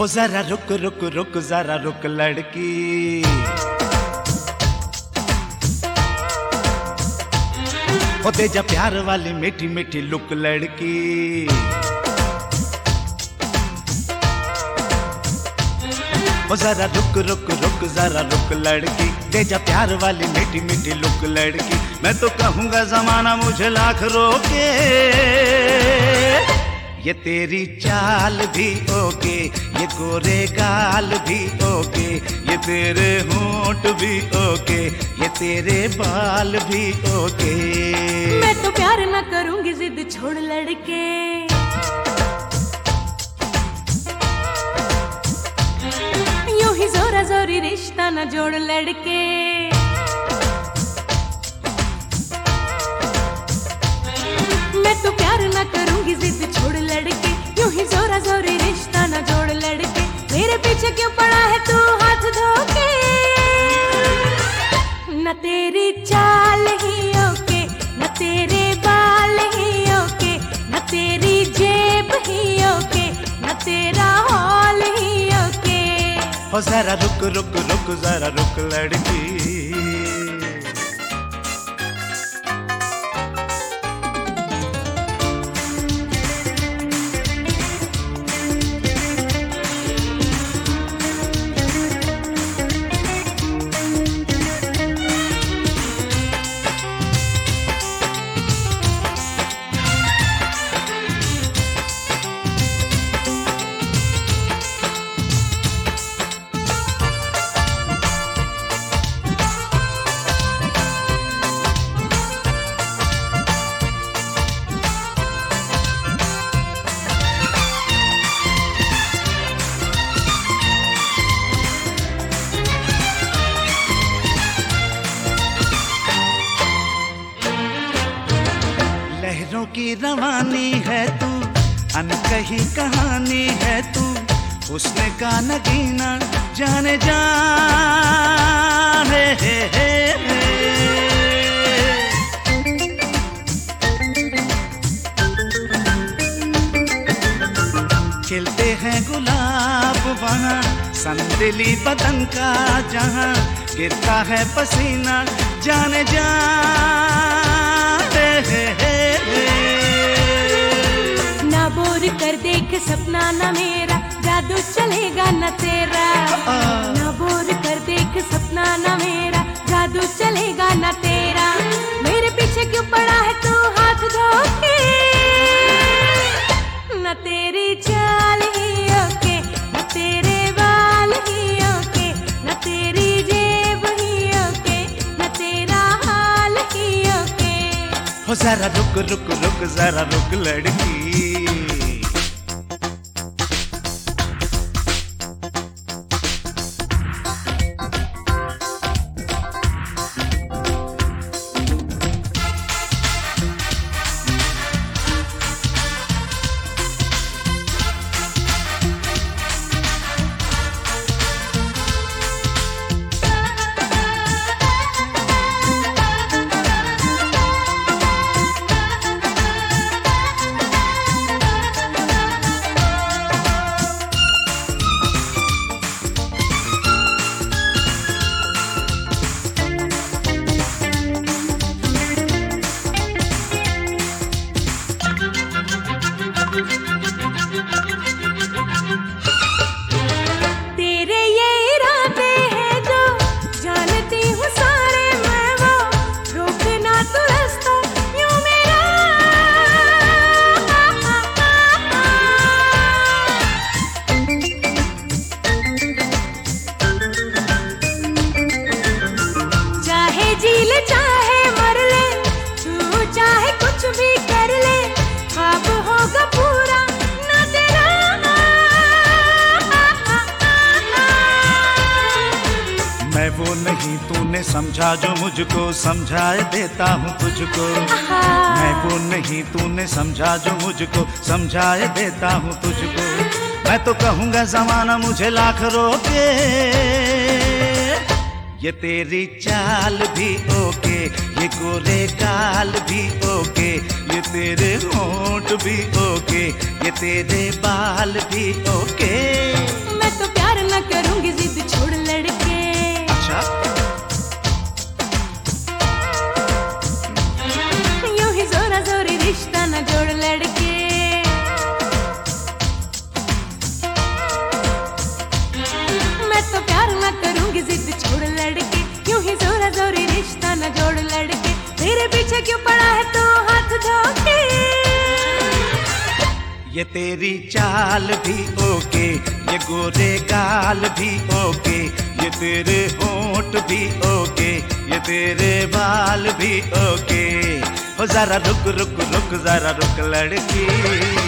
हो जरा रुक रुक रुक जरा रुक लड़की, हो दे जा प्यार वाली मीठी मीठी लुक लड़की। हो जरा रुक रुक रुक जरा रुक लड़की, दे जा प्यार वाली मीठी मीठी लुक लड़की। मैं तो कहूँगा जमाना मुझे लाख रोके, ये तेरी चाल भी ओके, ये गोरे गाल भी ओके, ये तेरे होंठ भी ओके, ये तेरे बाल भी ओके। मैं तो प्यार ना करूंगी जिद छोड़ लड़के, यूं ही जोरा जोरी रिश्ता ना जोड़ लड़के। मैं तो प्यार ना करूंगी जिद छोड़ लड़के, यूं ही जोरा जोरी रिश्ता ना जोड़ लड़के। मेरे पीछे क्यों पड़ा है तू हाथ धोके, न तेरी चाल ही ओके, न तेरे बाल ही ओके, न तेरी जेब ही ओके, न तेरा हॉल ही ओके। हो जरा रुक रुक रुक जरा रुक लड़की। लहरों की रवानी है तू, अनकही कहानी है तू, हुस्न का नगीना जाने जा हे। खिलते हैं गुलाब वहाँ, संदली बदन का जहाँ, गिरता है पसीना जाने जा ना बोर कर देख सपना ना मेरा, जादू चलेगा न तेरा। ना बोर कर देख सपना ना मेरा, जादू चलेगा न तेरा। मेरे पीछे क्यों पड़ा है तू हाथ धोके, न तेरी चाल ही ओके, न तेरे बाल ही ओके, न तेरी जेब ही ओके, न तेरा हाल ही ओके। हो जरा रुक रुक रुक जरा रुक लड़की। मैं वो नहीं तूने समझा जो मुझको समझाए देता हूँ तुझको। मैं वो नहीं तूने समझा जो मुझको समझाए देता हूँ तुझको। मैं तो कहूँगा जमाना मुझे लाख रोके, ये तेरी चाल भी ओके, ये गोरे गाल भी ओके, ये तेरे होंठ भी ओके, ये तेरे बाल भी ओके। करूंगी जिद छोड़ लड़के। अच्छा यूं ही जोरा जोरी रिश्ता न जोड़ लड़के। मैं तो प्यार न करूंगी जिद छोड़ लड़के, यूं ही जोरा जोरी रिश्ता न जोड़ लड़के। तेरे पीछे क्यों पड़ा है तू हाथ धोके? ये तेरी चाल भी ओके, ये गोरे गाल भी ओके, ये तेरे होंठ भी ओके, ये तेरे बाल भी ओके। हो जरा रुक रुक रुक जरा रुक लड़की।